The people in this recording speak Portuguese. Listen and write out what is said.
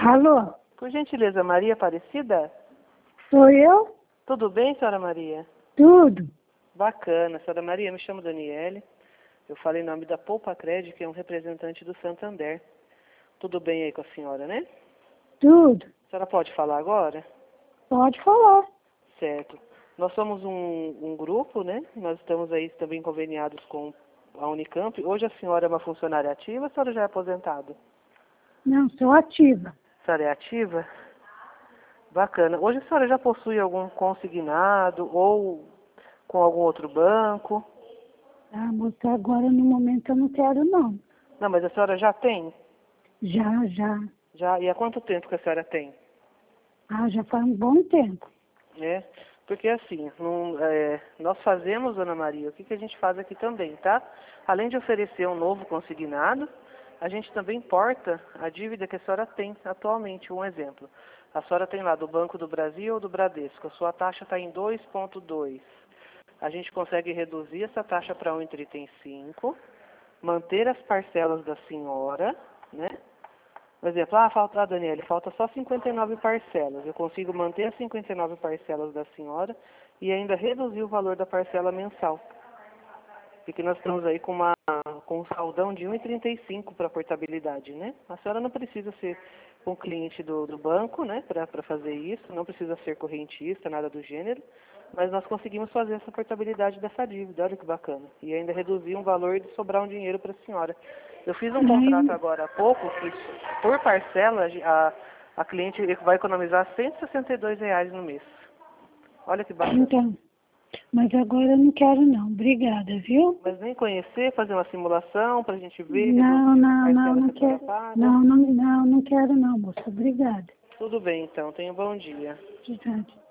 Alô? Por gentileza, Maria Aparecida? Sou eu? Tudo bem, senhora Maria? Tudo. Bacana. Senhora Maria, me chamo Daniele. Eu falo em nome da Poupa Cred, que é um representante do Santander. Tudo bem aí com a senhora, né? Tudo. A senhora pode falar agora? Pode falar. Certo. Nós somos um grupo, né? Nós estamos aí também conveniados com a Unicamp. Hoje a senhora é uma funcionária ativa, a senhora já é aposentada? Não, sou ativa. A senhora é ativa? Bacana. Hoje a senhora já possui algum consignado ou com algum outro banco? Ah, moça, agora no momento eu não quero não. Não, mas a senhora já tem? Já. Já? E há quanto tempo que a senhora tem? Ah, já faz um bom tempo. É, porque assim, nós fazemos, Dona Maria, o que a gente faz aqui também, tá? Além de oferecer um novo consignado, a gente também porta a dívida que a senhora tem atualmente. Um exemplo, a senhora tem lá do Banco do Brasil ou do Bradesco, a sua taxa está em 2,2. A gente consegue reduzir essa taxa para 1,35, manter as parcelas da senhora, né? Por exemplo, Daniele, falta só 59 parcelas. Eu consigo manter as 59 parcelas da senhora e ainda reduzir o valor da parcela mensal. Porque nós estamos aí com um saldão de 1,35 para portabilidade, né? A senhora não precisa ser um cliente do banco, né, para fazer isso, não precisa ser correntista, nada do gênero, mas nós conseguimos fazer essa portabilidade dessa dívida, olha que bacana. E ainda reduzir um valor de sobrar um dinheiro para a senhora. Eu fiz um contrato agora há pouco que, por parcela, a cliente vai economizar R$ 162 no mês. Olha que bacana. Então, mas agora eu não quero não. Obrigada, viu? Mas nem conhecer, fazer uma simulação para a gente ver, Não, reduzir a parcela não que a senhora quero. paga. Não quero não, moça. Obrigada. Tudo bem, então. Tenha um bom dia. Obrigada.